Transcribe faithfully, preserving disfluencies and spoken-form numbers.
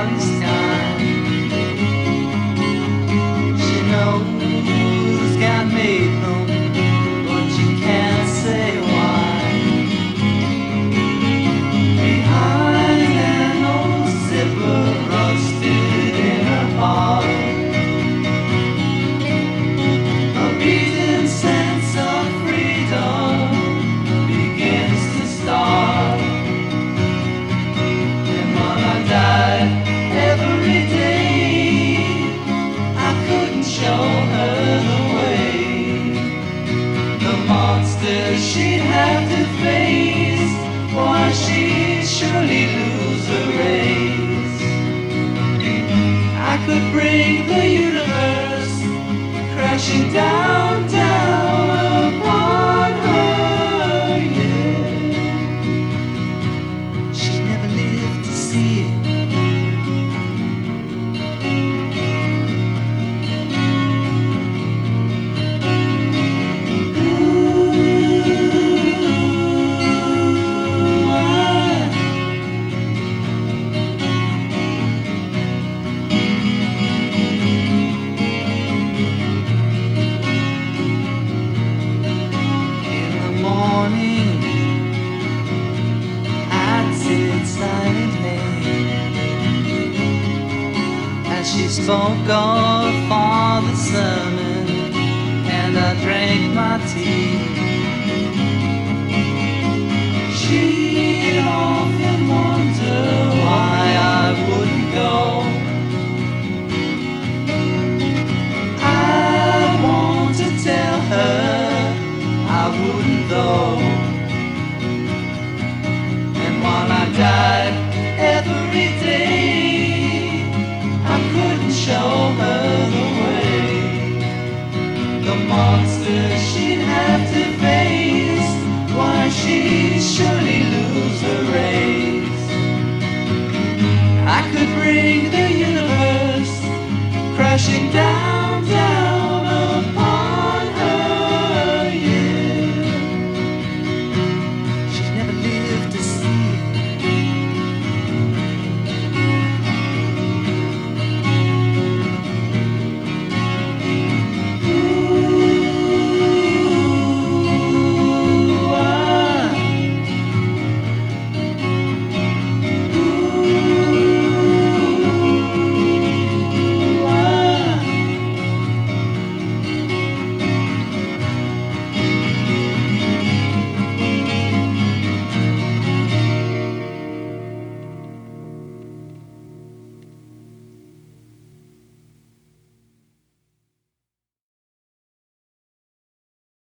starry sky. She knows God made them, but she can't say why. Behind an old zipper rusted in her heart, a beating sense of freedom begins to start. And while I died every day, I couldn't show her the way. The monster she'd have to face, why she'd surely lose the race. I could bring the universe crashing down, down upon her, yeah. She never lived to see it. Ooh, I- In the morning, I'd sit silently as she spoke of Father's sermon, and I drank my tea. She'd often wonder why I wouldn't go. I want to tell her I wouldn't though. And while I died every day, I couldn't show her the way. The monster she'd have to face, why she'd surely lose the race. I could bring the universe crashing down.